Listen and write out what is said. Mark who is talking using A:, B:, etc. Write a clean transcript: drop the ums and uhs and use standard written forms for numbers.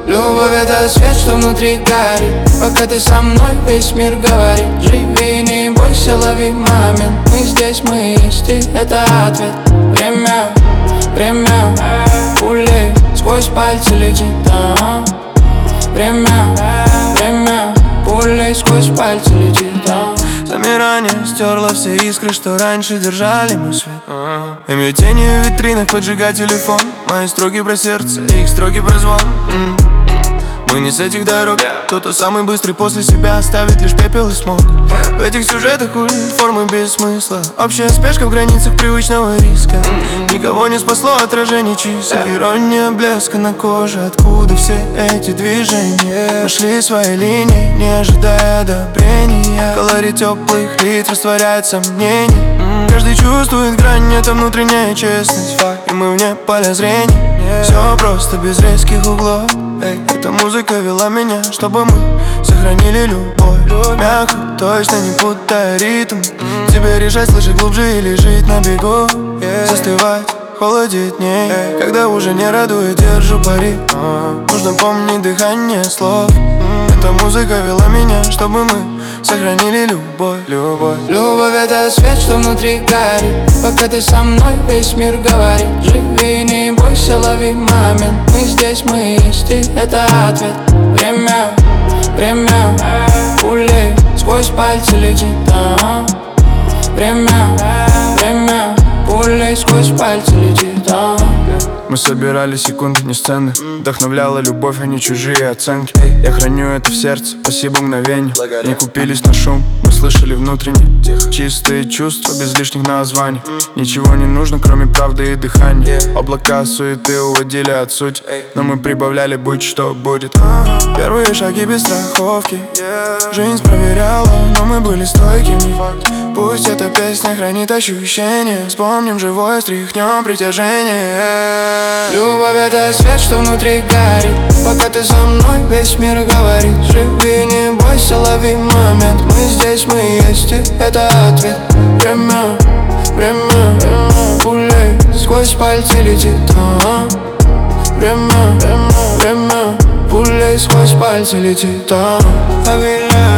A: Любовь — это свет, что внутри горит. Пока ты со мной, весь мир говорит: живи, не бойся, лови момент. Мы здесь, мы есть, и это ответ. Время, пулей сквозь пальцы летит. Время, пулей сквозь пальцы летит.
B: Замирание стерло все искры, что раньше держали мой свет. Имею тени в витринах, поджигай телефон. Мои строки про сердце, их строки про звон. Мы не с этих дорог. Кто-то самый быстрый после себя оставит лишь пепел и смог. В этих сюжетах формы без смысла. Общая спешка в границах привычного риска. Никого не спасло отражение чисел. Ирония блеска на коже. Откуда все эти движения? Нашли свои линии, не ожидая одобрения. Колорит теплых лиц растворяет сомнений. Каждый чувствует грань, это внутренняя честность. И мы вне поля зрения. Все просто без резких углов. Эта музыка вела меня, чтобы мы сохранили любовь. Мягко, точно не путая ритм. Тебе решать, слышать глубже или жить на бегу. Застывать, холодней, когда уже не радует, держу пари. Нужно помнить дыхание слов. Эта музыка вела меня, чтобы мы сохранили любовь.
A: Любовь — это свет, что внутри горит. Пока ты со мной, весь мир говорит: живи, не бойся, лови момент. Мы здесь, мы есть, и это ответ. Время, пулей сквозь пальцы летит. Время, пулей сквозь пальцы летит.
B: Мы собирали секунды, не сцены. Вдохновляла любовь, а не чужие оценки. Я храню это в сердце, спасибо мгновению. Не купились на шум, мы слышали внутренне. Чистые чувства, без лишних названий. Ничего не нужно, кроме правды и дыхания. Облака суеты уводили от сути, но мы прибавляли, будь что будет. Первые шаги без страховки. Жизнь проверяла, но мы были стойкими. Пусть эта песня хранит ощущение. Вспомним живое, стряхнем притяжение.
A: Любовь — это свет, что внутри горит. Пока ты со мной, весь мир говорит: живи, не бойся, лови момент. Мы здесь, мы есть, и это ответ. Время, пулей сквозь пальцы летит. Время, пулей сквозь пальцы летит.